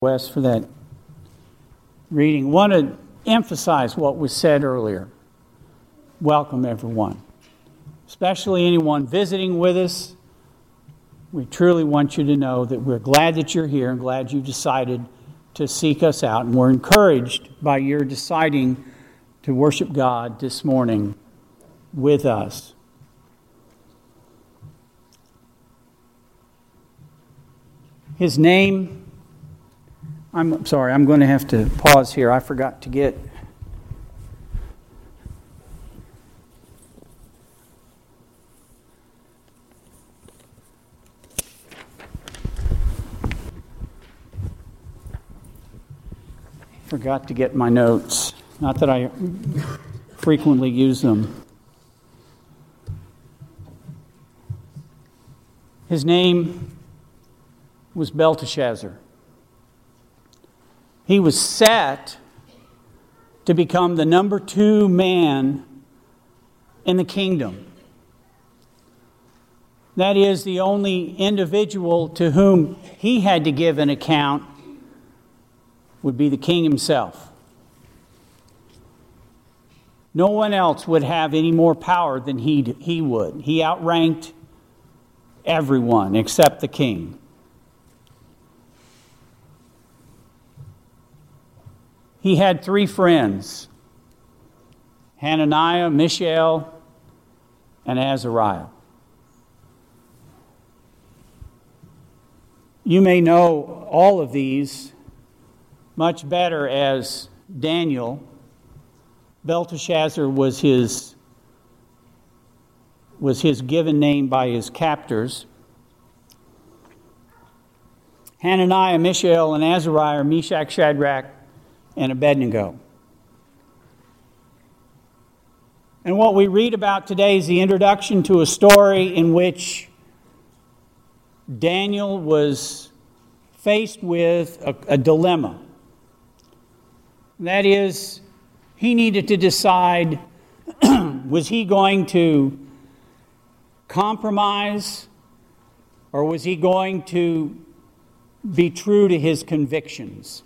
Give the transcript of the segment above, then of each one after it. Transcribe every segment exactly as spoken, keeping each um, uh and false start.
Wes, for that reading. Want to emphasize what was said earlier. Welcome, everyone, especially anyone visiting with us. We truly want you to know that we're glad that you're here and glad you decided to seek us out. And we're encouraged by your deciding to worship God this morning with us. His name, I'm sorry, I'm going to have to pause here. I forgot to get... Forgot to get my notes. Not that I frequently use them. His name was Belteshazzar. He was set to become the number two man in the kingdom. That is, the only individual to whom he had to give an account would be the king himself. No one else would have any more power than he, he would. He outranked everyone except the king. He had three friends, Hananiah, Mishael, and Azariah. You may know all of these much better as Daniel. Belteshazzar was his, was his given name by his captors. Hananiah, Mishael, and Azariah are Meshach, Shadrach, and Abednego. And what we read about today is the introduction to a story in which Daniel was faced with a, a dilemma. That is, he needed to decide, was he going to compromise or was he going to be true to his convictions?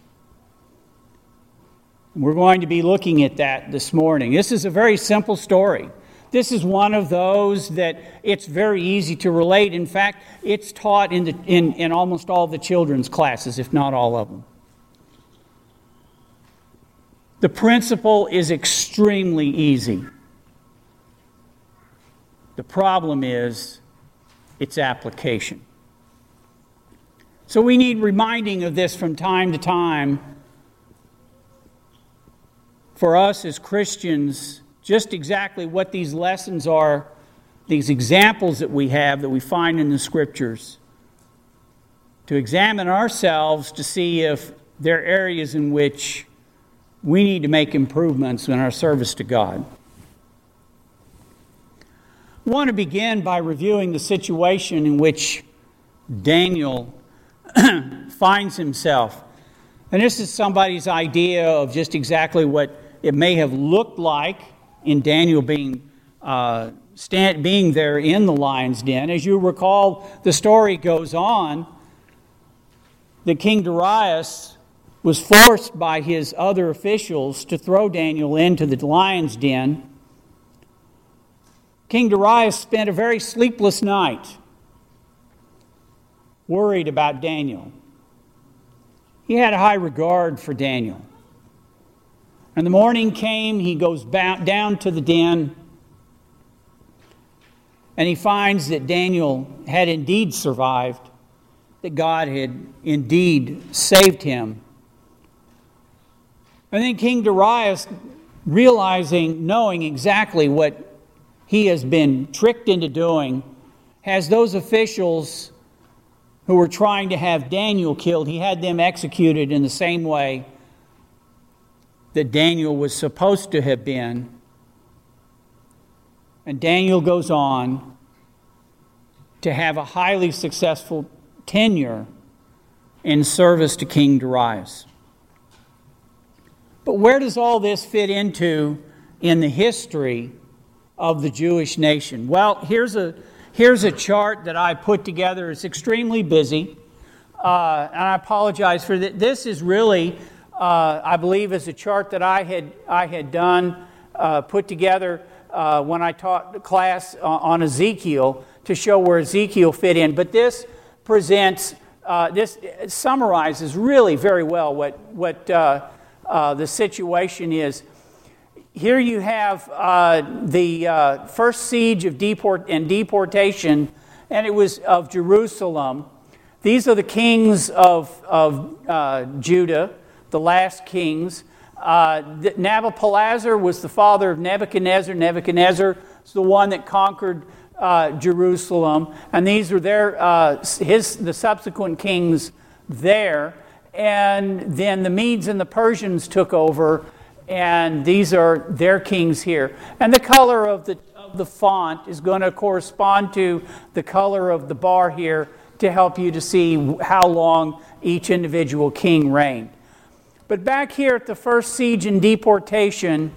We're going to be looking at that this morning. This is a very simple story. This is one of those that it's very easy to relate. In fact, it's taught in, the, in, in almost all the children's classes, if not all of them. The principle is extremely easy. The problem is its application. So we need reminding of this from time to time for us as Christians, just exactly what these lessons are, these examples that we have that we find in the Scriptures, to examine ourselves to see if there are areas in which we need to make improvements in our service to God. I want to begin by reviewing the situation in which Daniel finds himself. And this is somebody's idea of just exactly what it may have looked like in Daniel being uh, stand, being there in the lion's den. As you recall, the story goes on that King Darius was forced by his other officials to throw Daniel into the lion's den. King Darius spent a very sleepless night, worried about Daniel. He had a high regard for Daniel. And the morning came, he goes back down to the den, and he finds that Daniel had indeed survived, that God had indeed saved him. And then King Darius, realizing, knowing exactly what he has been tricked into doing, has those officials who were trying to have Daniel killed, he had them executed in the same way that Daniel was supposed to have been. And Daniel goes on to have a highly successful tenure in service to King Darius. But where does all this fit into in the history of the Jewish nation? Well, here's a here's a chart that I put together. It's extremely busy. uh, and I apologize for that. This is really, uh, I believe, is a chart that I had I had done, uh, put together uh, when I taught the class on Ezekiel to show where Ezekiel fit in. But this presents, uh, this summarizes really very well what what uh, uh, the situation is. Here you have uh, the uh, first siege of deport and deportation, and it was of Jerusalem. These are the kings of, of uh, Judah, the last kings. Uh, Nabopolassar was the father of Nebuchadnezzar. Nebuchadnezzar is the one that conquered uh, Jerusalem, and these are their uh, his the subsequent kings there. And then the Medes and the Persians took over. And these are their kings here. And the color of the, of the font is going to correspond to the color of the bar here to help you to see how long each individual king reigned. But back here at the first siege and deportation,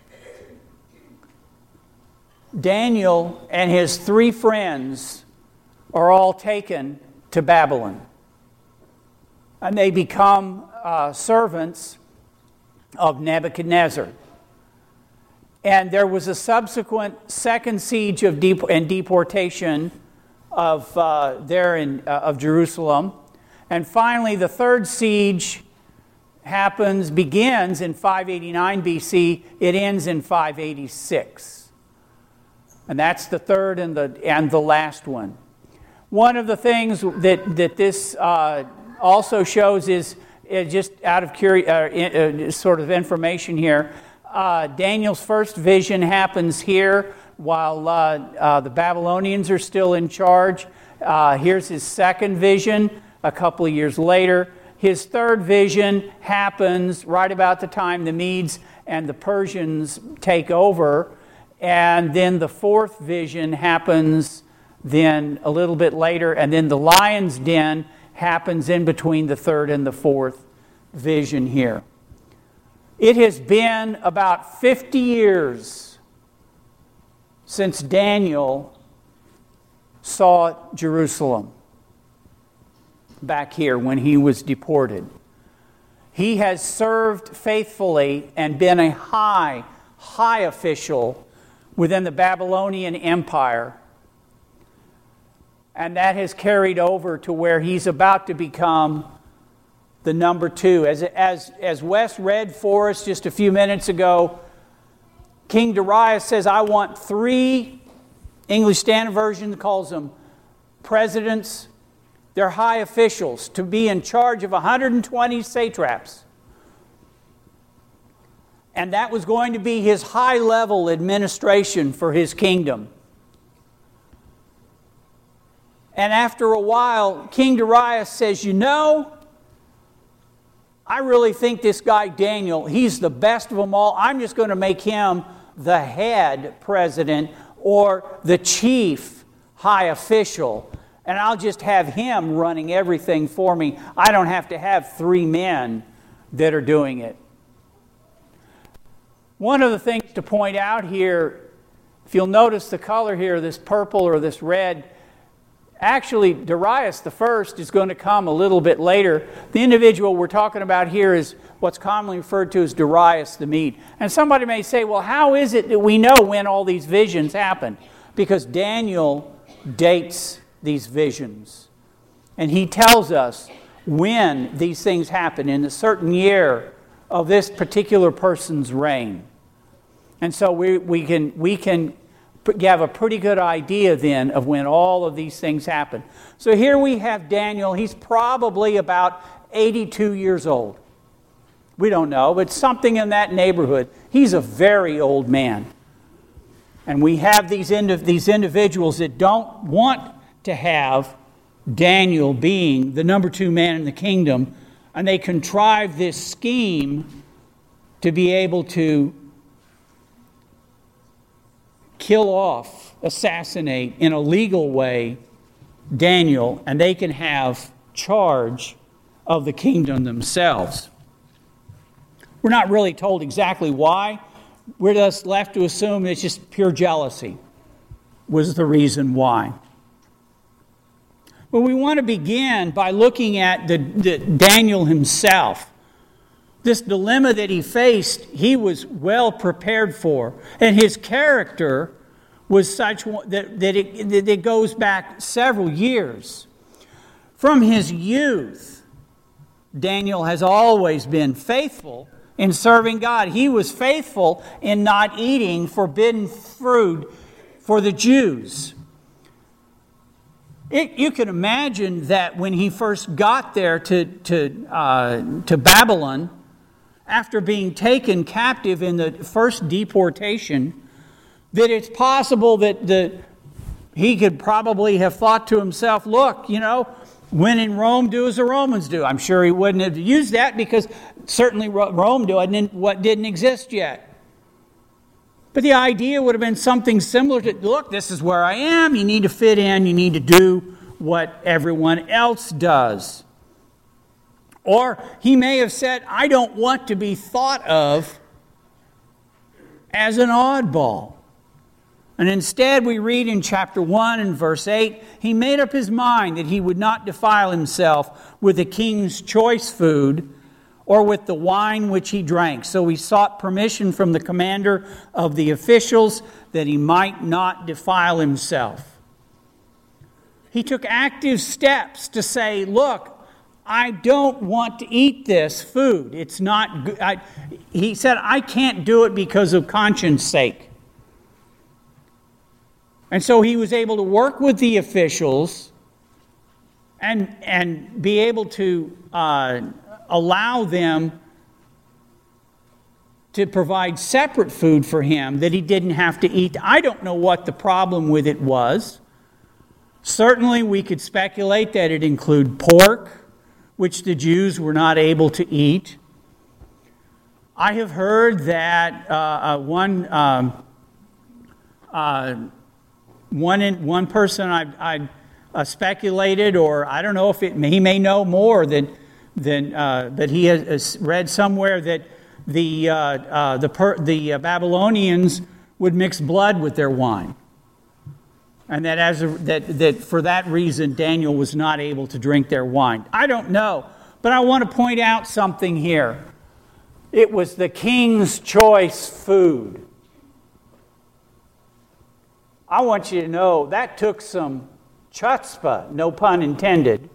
Daniel and his three friends are all taken to Babylon. And they become uh, servants of Nebuchadnezzar. And there was a subsequent second siege of dep- and deportation of uh, there in uh, of Jerusalem. And finally, the third siege happens, begins in five eighty-nine B C. It ends in five eighty-six. And that's the third and the and the last one. One of the things that, that this uh, also shows is Uh, just out of curi- uh, uh, sort of information here, uh, Daniel's first vision happens here while uh, uh, the Babylonians are still in charge. Uh, here's his second vision a couple of years later. His third vision happens right about the time the Medes and the Persians take over. And then the fourth vision happens then a little bit later. And then the lion's den happens in between the third and the fourth vision here. It has been about fifty years since Daniel saw Jerusalem back here when he was deported. He has served faithfully and been a high, high official within the Babylonian Empire. And that has carried over to where he's about to become the number two. As, as, as Wes read for us just a few minutes ago, King Darius says, I want three, English Standard Version calls them presidents. They're high officials to be in charge of one hundred twenty satraps. And that was going to be his high-level administration for his kingdom. And after a while, King Darius says, you know, I really think this guy Daniel, he's the best of them all. I'm just going to make him the head president or the chief high official. And I'll just have him running everything for me. I don't have to have three men that are doing it. One of the things to point out here, if you'll notice the color here, this purple or this red, actually, Darius the First is going to come a little bit later. The individual we're talking about here is what's commonly referred to as Darius the Mede. And somebody may say, well, how is it that we know when all these visions happen? Because Daniel dates these visions. And he tells us when these things happen in a certain year of this particular person's reign. And so we, we can we can have a pretty good idea then of when all of these things happen. So here we have Daniel. He's probably about eighty-two years old. We don't know, but something in that neighborhood. He's a very old man. And we have these, indiv- these individuals that don't want to have Daniel being the number two man in the kingdom, and they contrive this scheme to be able to kill off, assassinate in a legal way Daniel, and they can have charge of the kingdom themselves. We're not really told exactly why. We're just left to assume it's just pure jealousy was the reason why. Well, we want to begin by looking at the, the Daniel himself. This dilemma that he faced, he was well prepared for. And his character was such that, that, it, that it goes back several years. From his youth, Daniel has always been faithful in serving God. He was faithful in not eating forbidden fruit for the Jews. It, you can imagine that when he first got there to, to, uh, to Babylon, after being taken captive in the first deportation, that it's possible that the, he could probably have thought to himself, look, you know, when in Rome, do as the Romans do. I'm sure he wouldn't have used that because certainly Rome didn't, what didn't exist yet. But the idea would have been something similar to, look, this is where I am. You need to fit in. You need to do what everyone else does. Or he may have said, I don't want to be thought of as an oddball. And instead we read in chapter one and verse eight, he made up his mind that he would not defile himself with the king's choice food or with the wine which he drank. So he sought permission from the commander of the officials that he might not defile himself. He took active steps to say, look, I don't want to eat this food. It's not good. I, he said, I can't do it because of conscience sake. And so he was able to work with the officials and, and be able to uh, allow them to provide separate food for him that he didn't have to eat. I don't know what the problem with it was. Certainly we could speculate that it included pork, which the Jews were not able to eat. I have heard that uh, uh, one um, uh, one in, one person I, I uh, speculated, or I don't know if it he may know more than than uh, but he has read somewhere that the uh, uh, the per, the Babylonians would mix blood with their wine. And that as a, that that for that reason Daniel was not able to drink their wine. I don't know, but I want to point out something here. It was the king's choice food. I want you to know that took some chutzpah, no pun intended,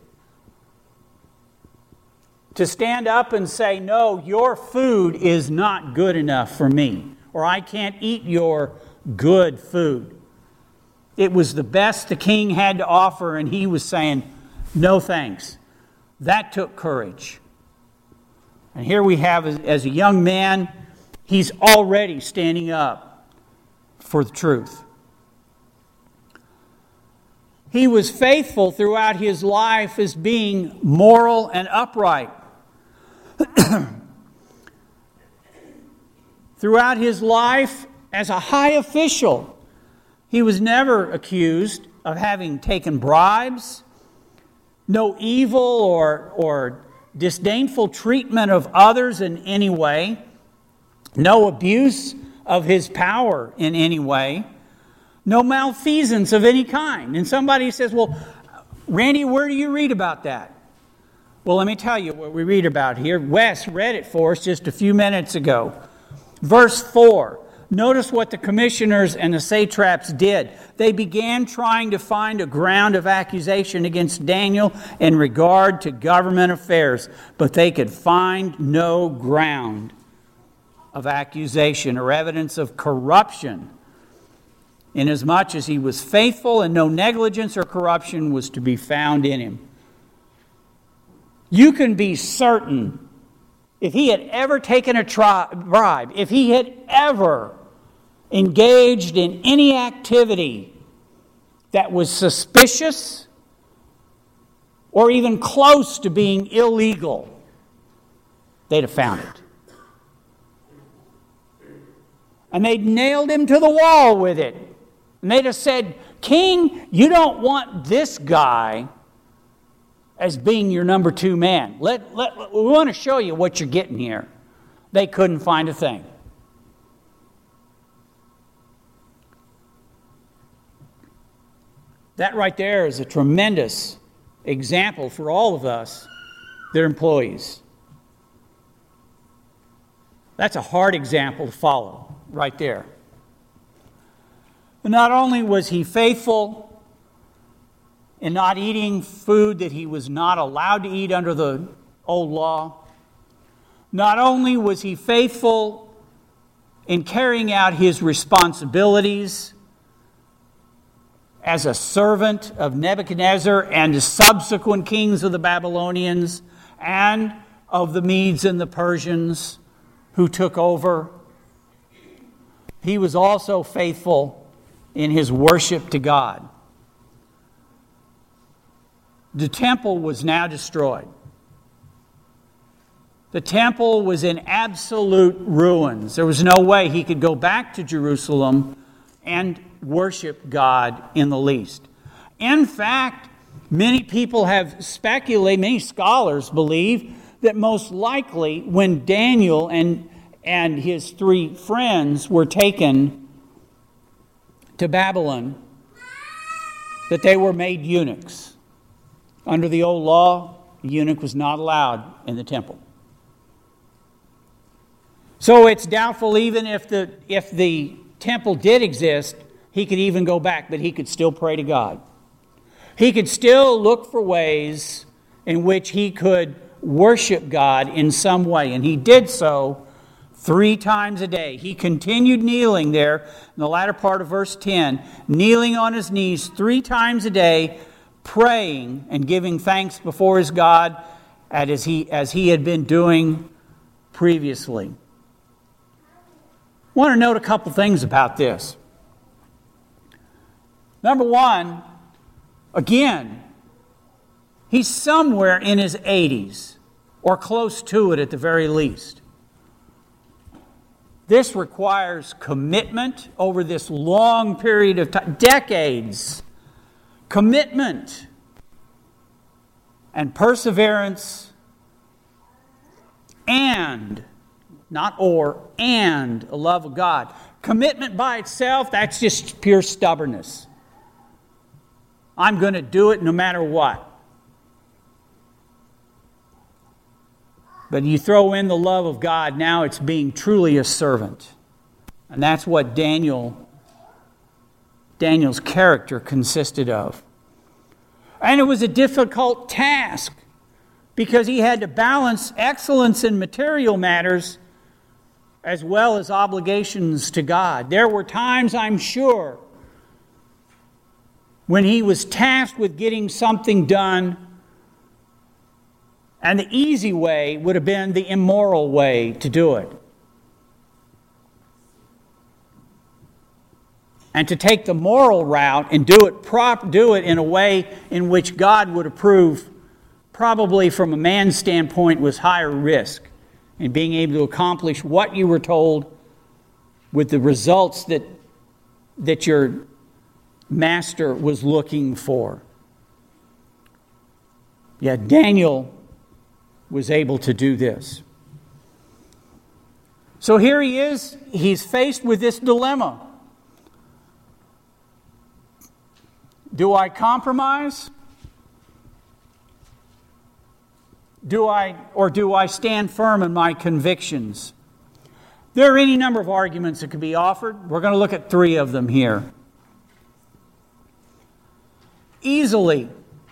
to stand up and say, no, your food is not good enough for me, or I can't eat your good food. It was the best the king had to offer, and he was saying, no thanks. That took courage. And here we have, as a young man, he's already standing up for the truth. He was faithful throughout his life as being moral and upright. Throughout his life as a high official, he was never accused of having taken bribes, no evil or, or disdainful treatment of others in any way, no abuse of his power in any way, no malfeasance of any kind. And somebody says, well, Randy, where do you read about that? Well, let me tell you what we read about here. Wes read it for us just a few minutes ago. Verse four. Notice what the commissioners and the satraps did. They began trying to find a ground of accusation against Daniel in regard to government affairs, but they could find no ground of accusation or evidence of corruption, inasmuch as he was faithful and no negligence or corruption was to be found in him. You can be certain, if he had ever taken a tri- bribe, if he had ever engaged in any activity that was suspicious or even close to being illegal, they'd have found it. And they'd nailed him to the wall with it. And they'd have said, King, you don't want this guy as being your number two man. Let, let, we want to show you what you're getting here. They couldn't find a thing. That right there is a tremendous example for all of us, their employees. That's a hard example to follow right there. But not only was he faithful in not eating food that he was not allowed to eat under the old law, not only was he faithful in carrying out his responsibilities as a servant of Nebuchadnezzar and the subsequent kings of the Babylonians and of the Medes and the Persians who took over, he was also faithful in his worship to God. The temple was now destroyed. The temple was in absolute ruins. There was no way he could go back to Jerusalem and worship God in the least. In fact, many people have speculated, many scholars believe, that most likely when Daniel and, and his three friends were taken to Babylon, that they were made eunuchs. Under the old law, a eunuch was not allowed in the temple. So it's doubtful even if the if the temple did exist, he could even go back, but he could still pray to God. He could still look for ways in which he could worship God in some way, and he did so three times a day. He continued kneeling there in the latter part of verse ten, kneeling on his knees three times a day, praying and giving thanks before his God as he, as he had been doing previously. I want to note a couple things about this. Number one, again, he's somewhere in his eighties, or close to it at the very least. This requires commitment over this long period of time, decades. Commitment and perseverance and, not or, and a love of God. Commitment by itself, that's just pure stubbornness. I'm going to do it no matter what. But you throw in the love of God, now it's being truly a servant. And that's what Daniel, Daniel's character consisted of. And it was a difficult task because he had to balance excellence in material matters as well as obligations to God. There were times, I'm sure, when he was tasked with getting something done, and the easy way would have been the immoral way to do it. And to take the moral route and do it prop, do it in a way in which God would approve, probably from a man's standpoint, was higher risk in being able to accomplish what you were told with the results that, that your master was looking for. Yet Daniel was able to do this. So here he is, he's faced with this dilemma. Do I compromise? Do I, or do I stand firm in my convictions? There are any number of arguments that could be offered. We're going to look at three of them here. Easily,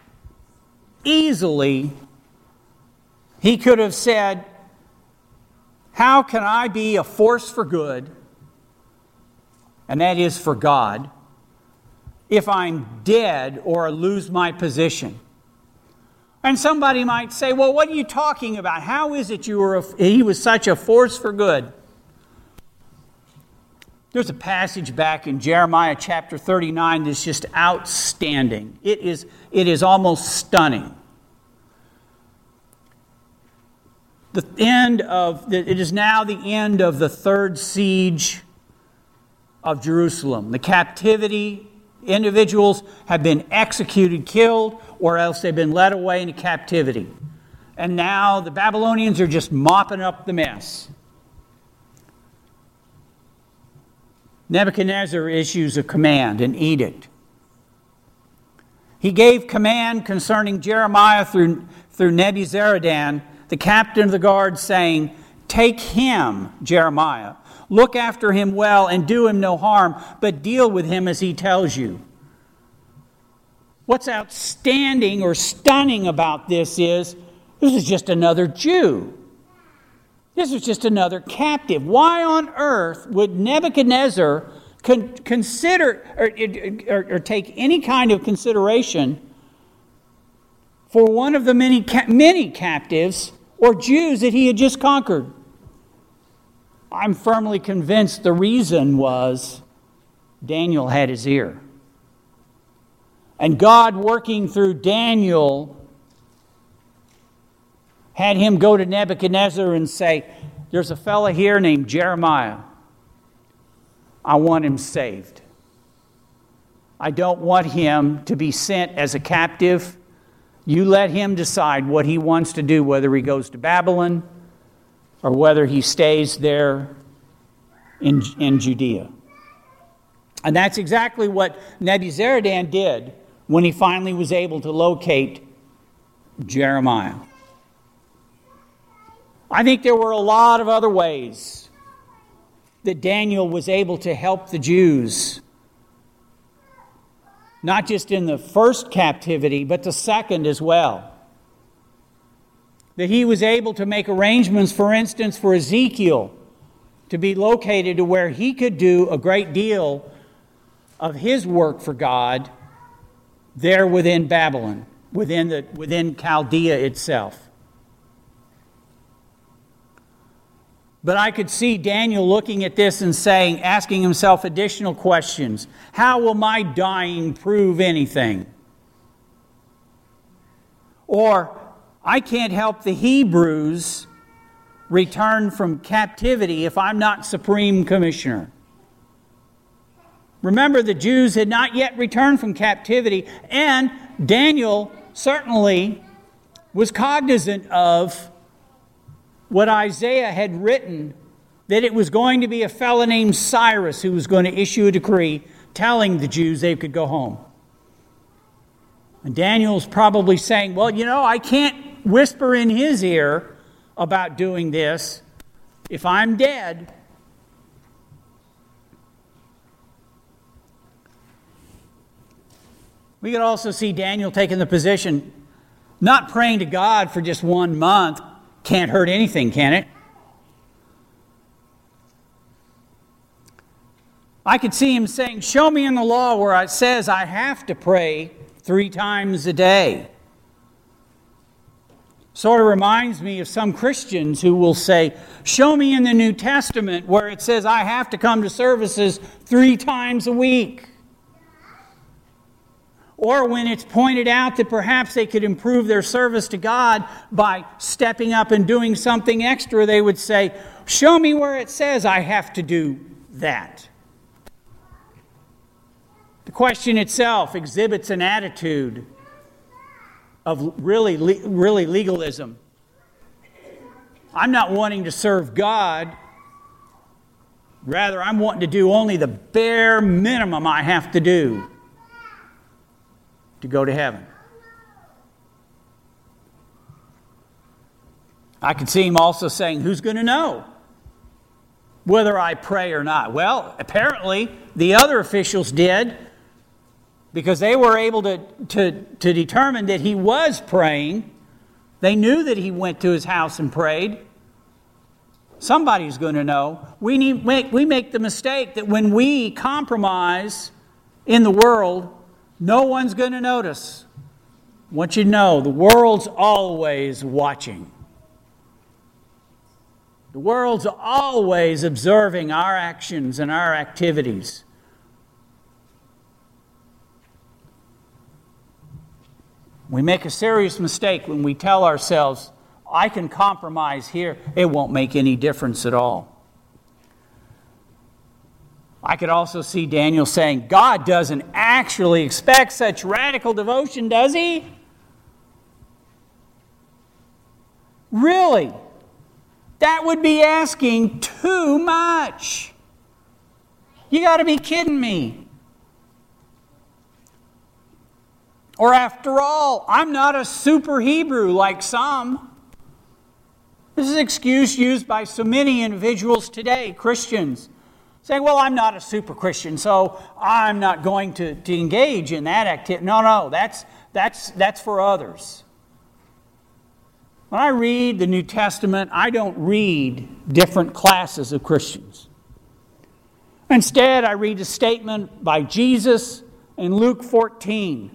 easily, he could have said, how can I be a force for good, and that is for God, if I'm dead or lose my position? And somebody might say, well, what are you talking about? How is it you were a, he was such a force for good? There's a passage back in Jeremiah chapter thirty-nine that's just outstanding. It is, it is almost stunning. The end of the, it is now the end of the third siege of Jerusalem. The captivity, individuals have been executed, killed, or else they've been led away into captivity. And now the Babylonians are just mopping up the mess. Nebuchadnezzar issues a command, an edict. He gave command concerning Jeremiah through, through Nebuzaradan, the captain of the guard, saying, "Take him, Jeremiah, look after him well and do him no harm, but deal with him as he tells you." What's outstanding or stunning about this is, this is just another Jew. This was just another captive. Why on earth would Nebuchadnezzar con- consider or, or, or take any kind of consideration for one of the many, ca- many captives or Jews that he had just conquered? I'm firmly convinced the reason was Daniel had his ear. And God, working through Daniel, had him go to Nebuchadnezzar and say, "There's a fella here named Jeremiah. I want him saved. I don't want him to be sent as a captive. You let him decide what he wants to do, whether he goes to Babylon or whether he stays there in, in Judea." And that's exactly what Nebuzaradan did when he finally was able to locate Jeremiah. I think there were a lot of other ways that Daniel was able to help the Jews, not just in the first captivity, but the second as well. That he was able to make arrangements, for instance, for Ezekiel to be located to where he could do a great deal of his work for God there within Babylon, within the within Chaldea itself. But I could see Daniel looking at this and saying, asking himself additional questions. How will my dying prove anything? Or, I can't help the Hebrews return from captivity if I'm not supreme commissioner. Remember, the Jews had not yet returned from captivity, and Daniel certainly was cognizant of what Isaiah had written, that it was going to be a fellow named Cyrus who was going to issue a decree telling the Jews they could go home. And Daniel's probably saying, well, you know, I can't whisper in his ear about doing this if I'm dead. We could also see Daniel taking the position, not praying to God for just one month can't hurt anything, can it? I could see him saying, show me in the law where it says I have to pray three times a day. Sort of reminds me of some Christians who will say, show me in the New Testament where it says I have to come to services three times a week. Or when it's pointed out that perhaps they could improve their service to God by stepping up and doing something extra, they would say, show me where it says I have to do that. The question itself exhibits an attitude of really, really legalism. I'm not wanting to serve God. Rather, I'm wanting to do only the bare minimum I have to do to go to heaven. I could see him also saying, who's going to know whether I pray or not? Well, apparently the other officials did, because they were able to, to, to determine that he was praying. They knew that he went to his house and prayed. Somebody's going to know. We, need, make, we make the mistake that when we compromise in the world, no one's going to notice. I want you to know, the world's always watching. The world's always observing our actions and our activities. We make a serious mistake when we tell ourselves, I can compromise here. It won't make any difference at all. I could also see Daniel saying, God doesn't actually expect such radical devotion, does he? Really? That would be asking too much. You got to be kidding me. Or after all, I'm not a super Hebrew like some. This is an excuse used by so many individuals today, Christians, saying, well, I'm not a super Christian, so I'm not going to, to engage in that activity. No, no, that's, that's, that's for others. When I read the New Testament, I don't read different classes of Christians. Instead, I read a statement by Jesus in Luke fourteen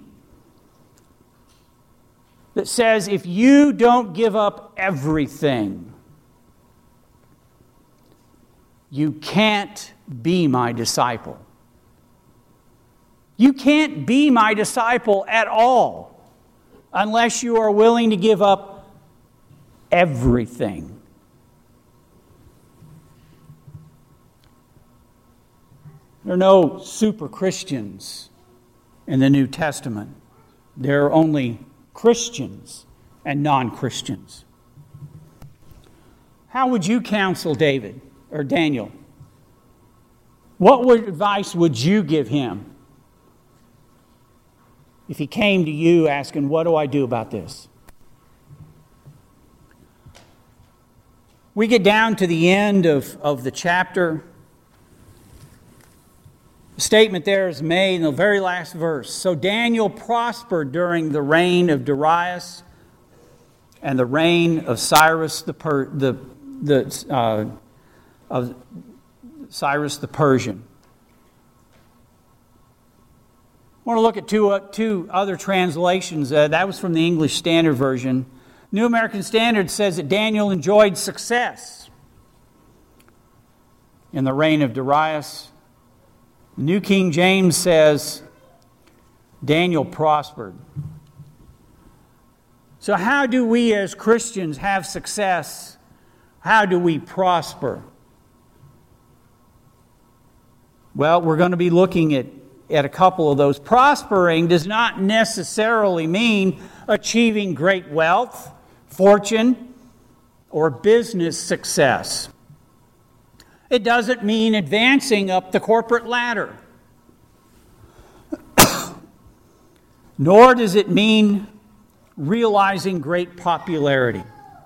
that says, if you don't give up everything, you can't be my disciple. You can't be my disciple at all unless you are willing to give up everything. There are no super Christians in the New Testament. There are only Christians and non-Christians. How would you counsel David or Daniel? What would, advice would you give him if he came to you asking, what do I do about this? We get down to the end of, of the chapter. The statement there is made in the very last verse. So Daniel prospered during the reign of Darius and the reign of Cyrus the per, the the uh, of Cyrus the Persian. I want to look at two uh, two other translations. Uh, that was from the English Standard Version. New American Standard says that Daniel enjoyed success in the reign of Darius. New King James says Daniel prospered. So how do we as Christians have success? How do we prosper? Well, we're going to be looking at, at a couple of those. Prospering does not necessarily mean achieving great wealth, fortune, or business success. It doesn't mean advancing up the corporate ladder. Nor does it mean realizing great popularity.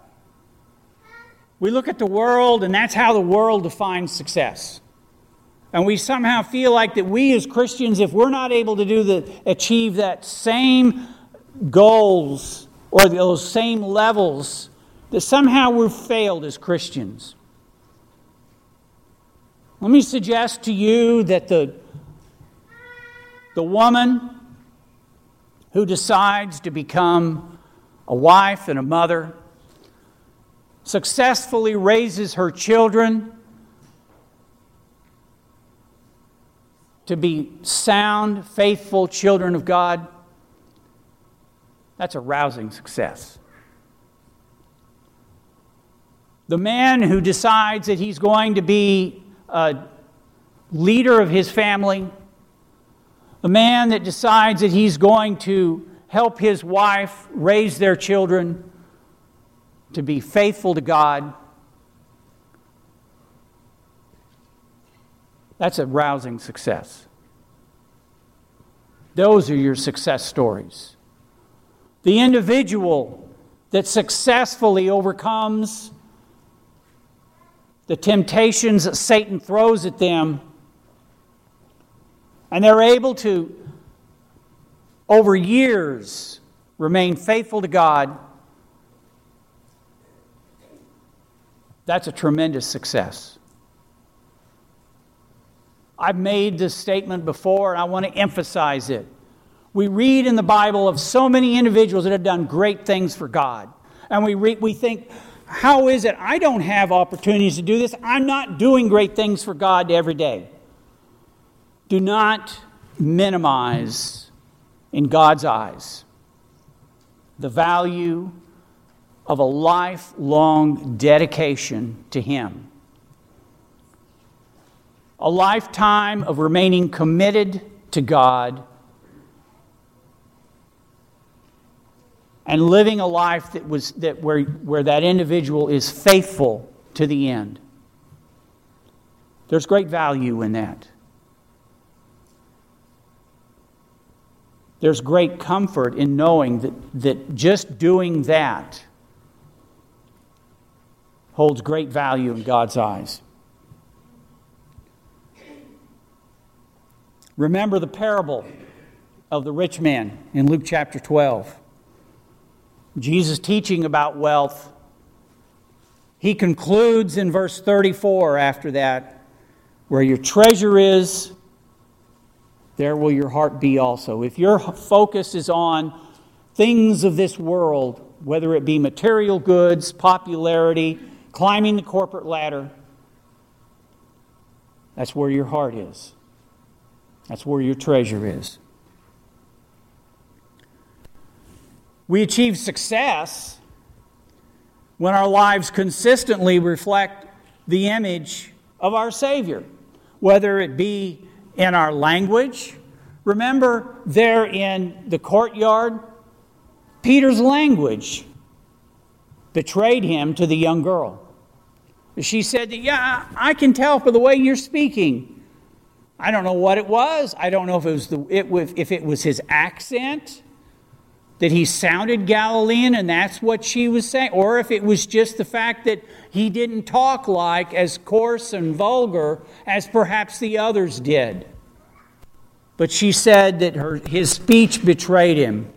We look at the world, and that's how the world defines success. And we somehow feel like that we as Christians, if we're not able to do the achieve that same goals or those same levels, that somehow we've failed as Christians. Let me suggest to you that the, the woman who decides to become a wife and a mother, successfully raises her children to be sound, faithful children of God, that's a rousing success. The man who decides that he's going to be a leader of his family, the man that decides that he's going to help his wife raise their children to be faithful to God, that's a rousing success. Those are your success stories. The individual that successfully overcomes the temptations that Satan throws at them, and they're able to, over years, remain faithful to God, that's a tremendous success. I've made this statement before, and I want to emphasize it. We read in the Bible of so many individuals that have done great things for God. And we re- we think, how is it I don't have opportunities to do this? I'm not doing great things for God every day. Do not minimize, in God's eyes, the value of a lifelong dedication to Him. A lifetime of remaining committed to God and living a life that was that where, where that individual is faithful to the end. There's great value in that. there's great comfort in knowing that, that just doing that holds great value in God's eyes. Remember the parable of the rich man in Luke chapter twelve. Jesus teaching about wealth. He concludes in verse thirty-four after that, where your treasure is, there will your heart be also. If your focus is on things of this world, whether it be material goods, popularity, climbing the corporate ladder, that's where your heart is. That's where your treasure is. We achieve success when our lives consistently reflect the image of our Savior, whether it be in our language. Remember there in the courtyard, Peter's language betrayed him to the young girl. She said, yeah, I can tell for the way you're speaking. I don't know what it was. I don't know if it was the it, if it was his accent, that he sounded Galilean and that's what she was saying, or if it was just the fact that he didn't talk like as coarse and vulgar as perhaps the others did. But she said that her his speech betrayed him.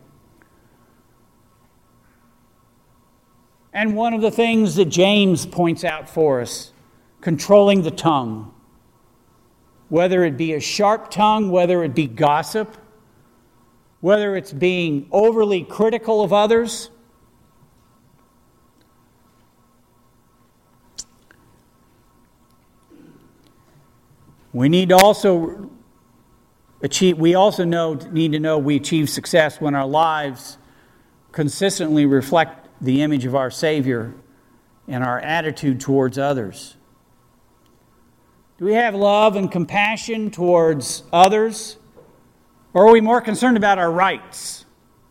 And one of the things that James points out for us, controlling the tongue, whether it be a sharp tongue, whether it be gossip, whether it's being overly critical of others. We need to also achieve, we also know, need to know we achieve success when our lives consistently reflect the image of our Savior and our attitude towards others. Do we have love and compassion towards others? Or are we more concerned about our rights?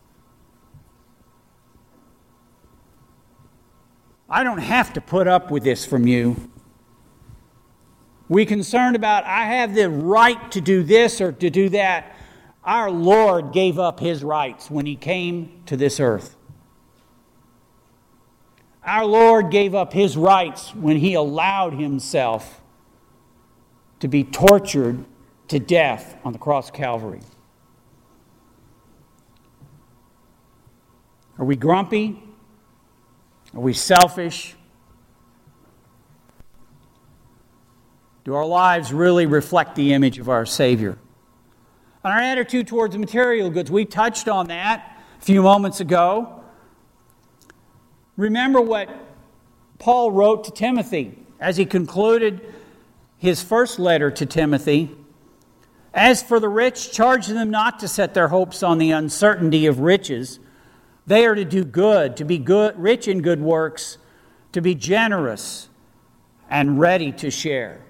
I don't have to put up with this from you. We concerned about, I have the right to do this or to do that. Our Lord gave up His rights when He came to this earth. Our Lord gave up His rights when He allowed Himself to be tortured to death on the cross of Calvary. Are we grumpy? Are we selfish? Do our lives really reflect the image of our Savior? And our attitude towards material goods, we touched on that a few moments ago. Remember what Paul wrote to Timothy as he concluded his first letter to Timothy. As for the rich, charge them not to set their hopes on the uncertainty of riches. They are to do good, to be good, rich in good works, to be generous and ready to share.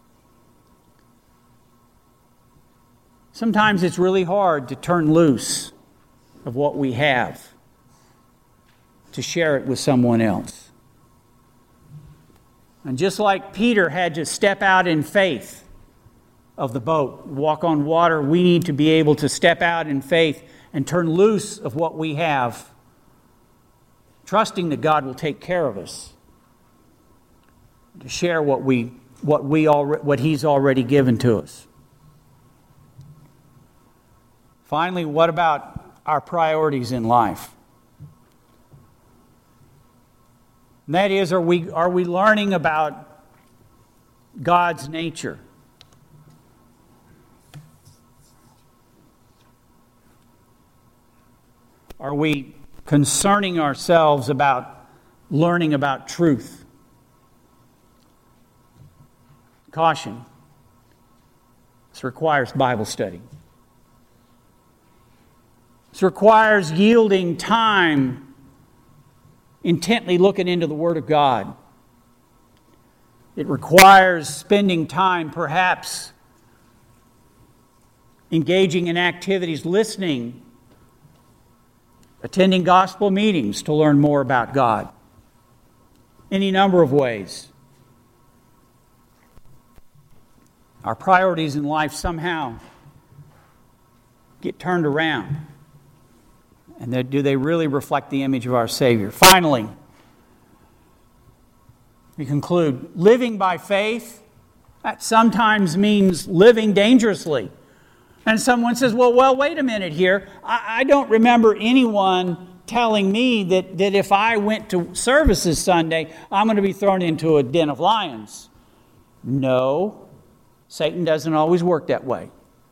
Sometimes it's really hard to turn loose of what we have, to share it with someone else. And just like Peter had to step out in faith of the boat, walk on water, we need to be able to step out in faith and turn loose of what we have, trusting that God will take care of us, to share what we what we already what He's already given to us. Finally, what about our priorities in life? And that is, are we are we learning about God's nature? Are we concerning ourselves about learning about truth? Caution. This requires Bible study. This requires yielding time, intently looking into the Word of God. It requires spending time, perhaps engaging in activities, listening, attending gospel meetings to learn more about God. Any number of ways. Our priorities in life somehow get turned around. And that, do they really reflect the image of our Savior? Finally, we conclude, living by faith, that sometimes means living dangerously. And someone says, well, well, wait a minute here. I, I don't remember anyone telling me that, that if I went to services Sunday, I'm going to be thrown into a den of lions. No, Satan doesn't always work that way.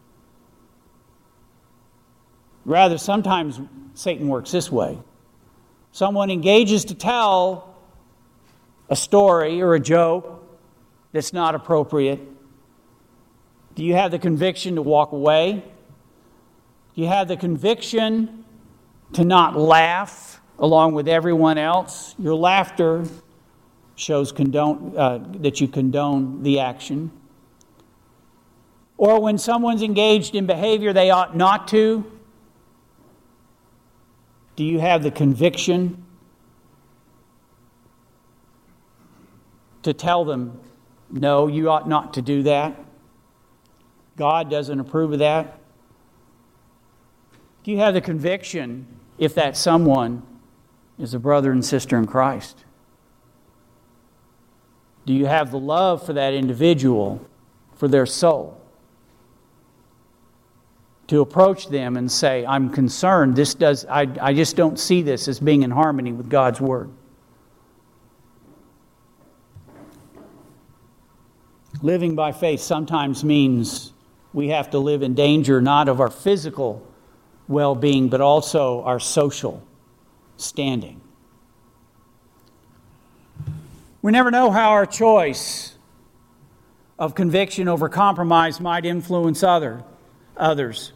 Rather, sometimes Satan works this way. Someone engages to tell a story or a joke that's not appropriate. Do you have the conviction to walk away? Do you have the conviction to not laugh along with everyone else? Your laughter shows condone, uh, that you condone the action. Or when someone's engaged in behavior they ought not to, do you have the conviction to tell them, no, you ought not to do that? God doesn't approve of that. Do you have the conviction if that someone is a brother and sister in Christ? Do you have the love for that individual, for their soul? To approach them and say, I'm concerned, this does I, I just don't see this as being in harmony with God's Word. Living by faith sometimes means we have to live in danger not of our physical well-being, but also our social standing. We never know how our choice of conviction over compromise might influence other, others.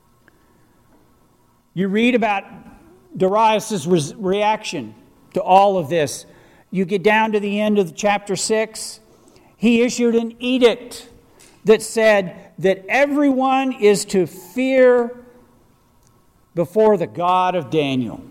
You read about Darius' re- reaction to all of this. You get down to the end of chapter six. He issued an edict that said that everyone is to fear before the God of Daniel.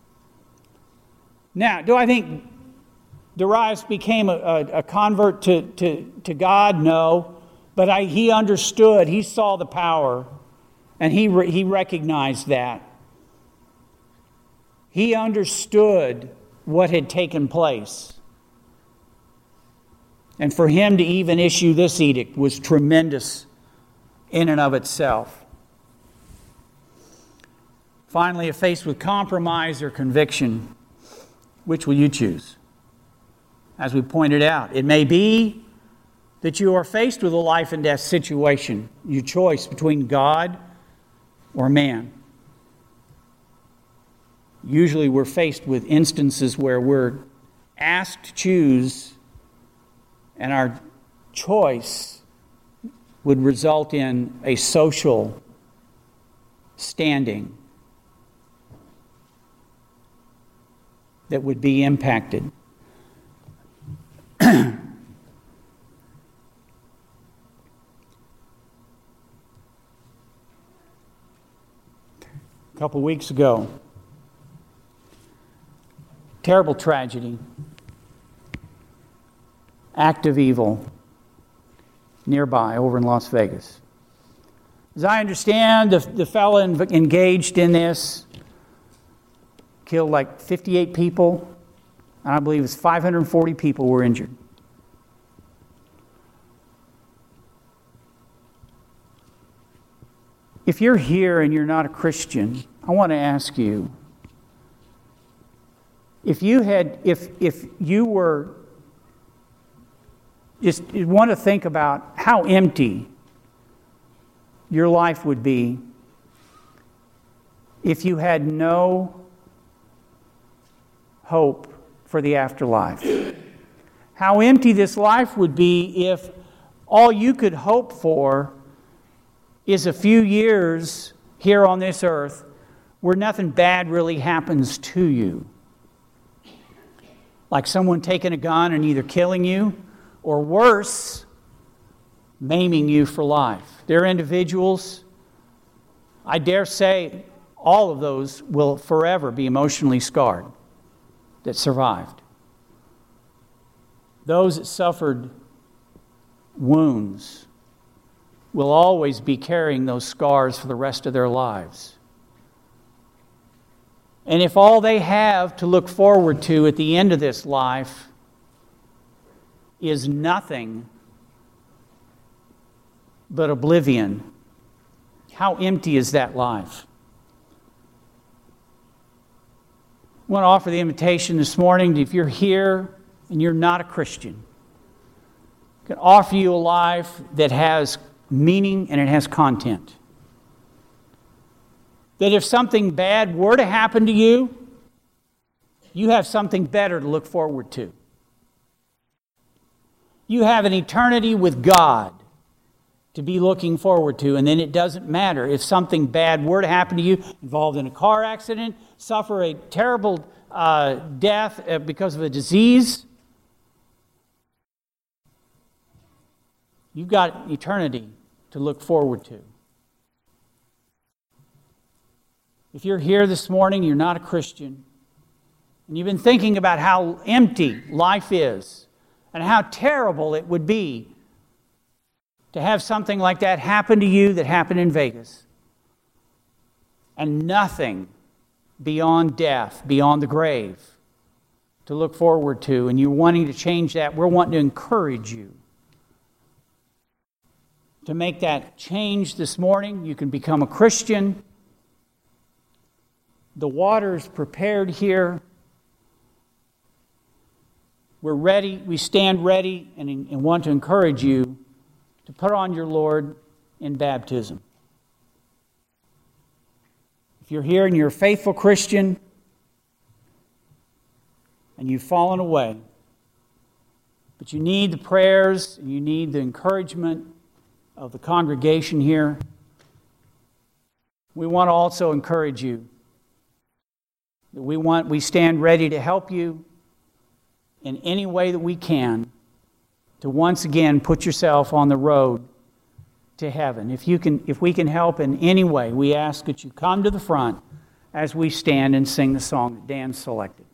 Now, do I think Darius became a, a, a convert to, to, to God? No. But I, he understood, he saw the power, and he, re, he recognized that. He understood what had taken place. And for him to even issue this edict was tremendous in and of itself. Finally, if faced with compromise or conviction, which will you choose? As we pointed out, it may be that you are faced with a life and death situation, your choice between God or man. Usually we're faced with instances where we're asked to choose, and our choice would result in a social standing that would be impacted. A couple weeks ago, terrible tragedy, act of evil nearby over in Las Vegas. As I understand, the, the fellow engaged in this killed like fifty-eight people, and I believe it's five hundred forty people were injured. If you're here and you're not a Christian, I want to ask you, if you had, if if you were, just you want to think about how empty your life would be if you had no hope for the afterlife. How empty this life would be if all you could hope for is a few years here on this earth where nothing bad really happens to you. Like someone taking a gun and either killing you or worse, maiming you for life. There are individuals, I dare say all of those will forever be emotionally scarred that survived. Those that suffered wounds will always be carrying those scars for the rest of their lives. And if all they have to look forward to at the end of this life is nothing but oblivion, how empty is that life? I want to offer the invitation this morning, if you're here and you're not a Christian, I can offer you a life that has meaning and it has content. That if something bad were to happen to you, you have something better to look forward to. You have an eternity with God to be looking forward to, and then it doesn't matter if something bad were to happen to you, involved in a car accident, suffer a terrible uh, death uh, because of a disease. You've got eternity to look forward to. If you're here this morning, you're not a Christian, and you've been thinking about how empty life is and how terrible it would be to have something like that happen to you that happened in Vegas, and nothing beyond death, beyond the grave, to look forward to, and you're wanting to change that, we're wanting to encourage you to make that change this morning. You can become a Christian. The water's prepared here. We're ready. We stand ready and, and want to encourage you to put on your Lord in baptism. If you're here and you're a faithful Christian and you've fallen away, but you need the prayers and you need the encouragement of the congregation here, we want to also encourage you. We want, we stand ready to help you in any way that we can to once again put yourself on the road to heaven. If you can, if we can help in any way, we ask that you come to the front as we stand and sing the song that Dan selected.